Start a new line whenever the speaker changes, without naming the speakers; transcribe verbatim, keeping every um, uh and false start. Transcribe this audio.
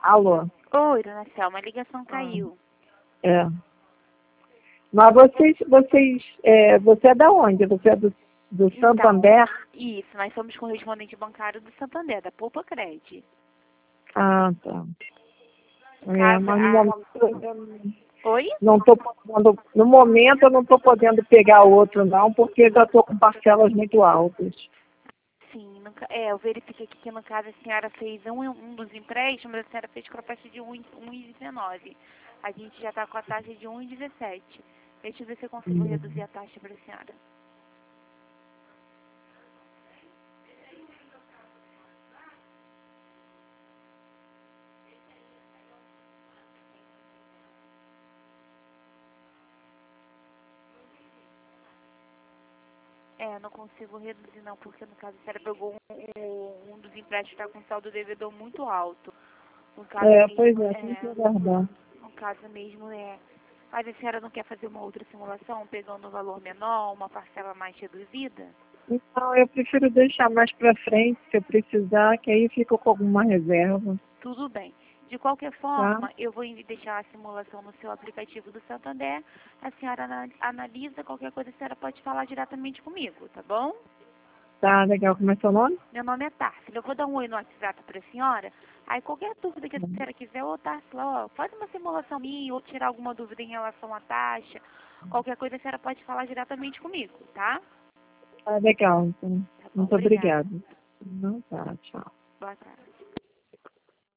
Alô?
Oi, dona Selma, a ligação
Ah,
caiu.
é. Mas vocês, vocês, é, você é da onde? Você é do, do
Então,
Santander?
isso, nós somos correspondente bancário do Santander, da Poupa Cred.
Ah, tá. É,
Caso
mas no
a...
momento, eu
Oi?
não tô podendo, no momento eu não estou podendo pegar outro não, porque já estou com parcelas muito altas.
Sim, no ca- é, eu verifiquei aqui que no caso a senhora fez um, um dos empréstimos, a senhora fez com a taxa de um vírgula dezenove. A gente já está com a taxa de um vírgula dezessete. Deixa eu ver se eu consigo
Hum.
reduzir a taxa para a senhora. É, não consigo reduzir não, porque no caso a senhora pegou um, um, um dos empréstimos que está com saldo devedor muito alto. No caso
É, pois
mesmo,
é, tem que
é,
aguardar.
no caso mesmo é... Mas a senhora não quer fazer uma outra simulação, pegando um valor menor, uma parcela mais reduzida?
Então, eu prefiro deixar mais para frente, se eu precisar, que aí fica com alguma reserva,
Tudo bem. De qualquer
tá?
forma, eu vou envi- deixar a simulação no seu aplicativo do Santander. A senhora ana- analisa, qualquer coisa a senhora pode falar diretamente comigo, tá bom?
Tá, legal. Como é seu nome?
Meu nome é Társila. Eu vou dar um oi no WhatsApp para a senhora. Aí qualquer dúvida que a senhora quiser, ô Társila, ó, faz uma simulação minha ou tirar alguma dúvida em relação à taxa. Qualquer coisa a senhora pode falar diretamente comigo, tá?
Tá, legal. Então,
Tá bom,
muito
obrigada.
obrigada. Não, tá, tchau.
Boa tarde.